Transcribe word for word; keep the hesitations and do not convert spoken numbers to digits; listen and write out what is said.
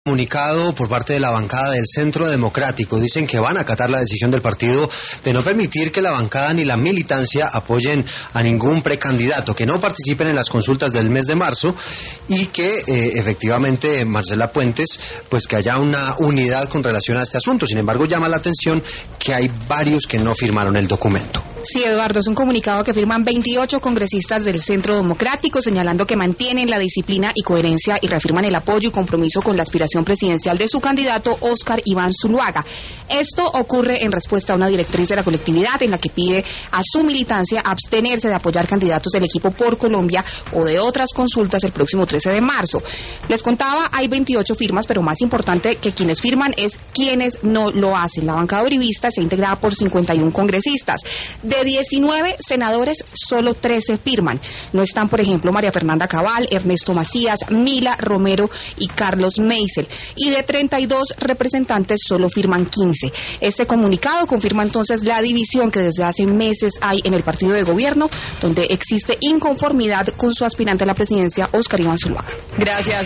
Comunicado por parte de la bancada del Centro Democrático. Dicen que van a acatar la decisión del partido de no permitir que la bancada ni la militancia apoyen a ningún precandidato, que no participen en las consultas del mes de marzo y que eh, efectivamente, Marcela Puentes, pues que haya una unidad con relación a este asunto. Sin embargo, llama la atención que hay varios que no firmaron el documento. Sí, Eduardo, es un comunicado que firman veintiocho congresistas del Centro Democrático, señalando que mantienen la disciplina y coherencia y reafirman el apoyo y compromiso con la aspiración presidencial de su candidato, Óscar Iván Zuluaga. Esto ocurre en respuesta a una directriz de la colectividad en la que pide a su militancia abstenerse de apoyar candidatos del equipo Por Colombia o de otras consultas el próximo trece de marzo. Les contaba, hay veintiocho firmas, pero más importante que quienes firman es quienes no lo hacen. La bancada uribista está integrada por cincuenta y uno congresistas. De diecinueve senadores, solo trece firman. No están, por ejemplo, María Fernanda Cabal, Ernesto Macías, Mila Romero y Carlos Meisel. Y de treinta y dos representantes, solo firman quince. Este comunicado confirma entonces la división que desde hace meses hay en el partido de gobierno, donde existe inconformidad con su aspirante a la presidencia, Óscar Iván Zuluaga. Gracias.